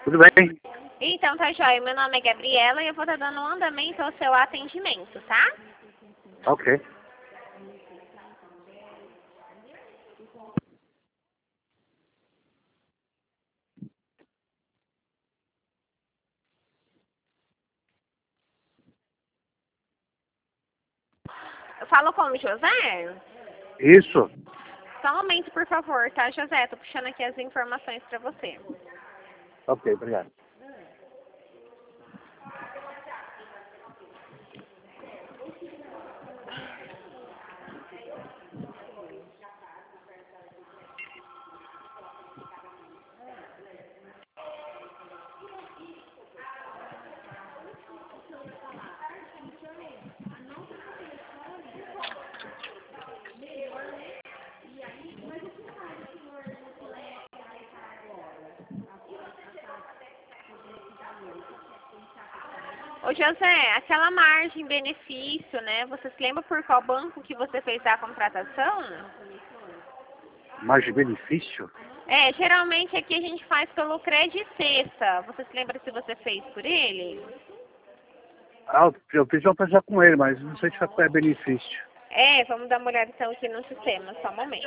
Tudo bem? Então, tá joia. Meu nome é Gabriela e eu vou estar dando um andamento ao seu atendimento, tá? Ok. Eu falo com o José? Isso. Só um momento, por favor, tá, José? Tô puxando aqui as informações pra você. Ok, obrigado. Ô, José, aquela margem benefício, né? Você se lembra por qual banco que você fez a contratação? Margem de benefício? É, geralmente aqui a gente faz pelo Credit Sexta. Você se lembra se você fez por ele? Ah, eu fiz uma pesquisa com ele, mas não sei se é benefício. É, vamos dar uma olhada então aqui no sistema, só um momento.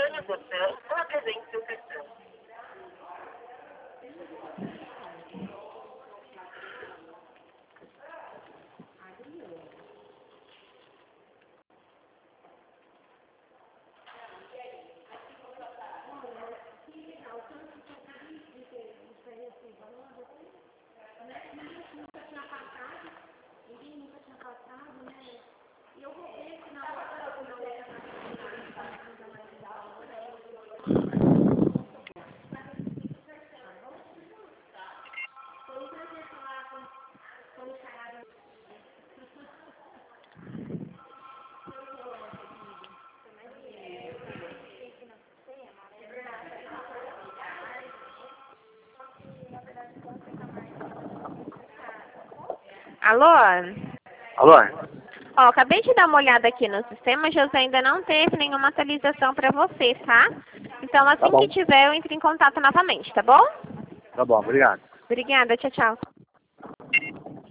Alô? Alô? Ó, acabei de dar uma olhada aqui no sistema, José ainda não teve nenhuma atualização para você, tá? Então, Tá assim que bom. tiver, eu entro em contato novamente, tá bom? Tá bom, obrigado. Obrigada, tchau, tchau.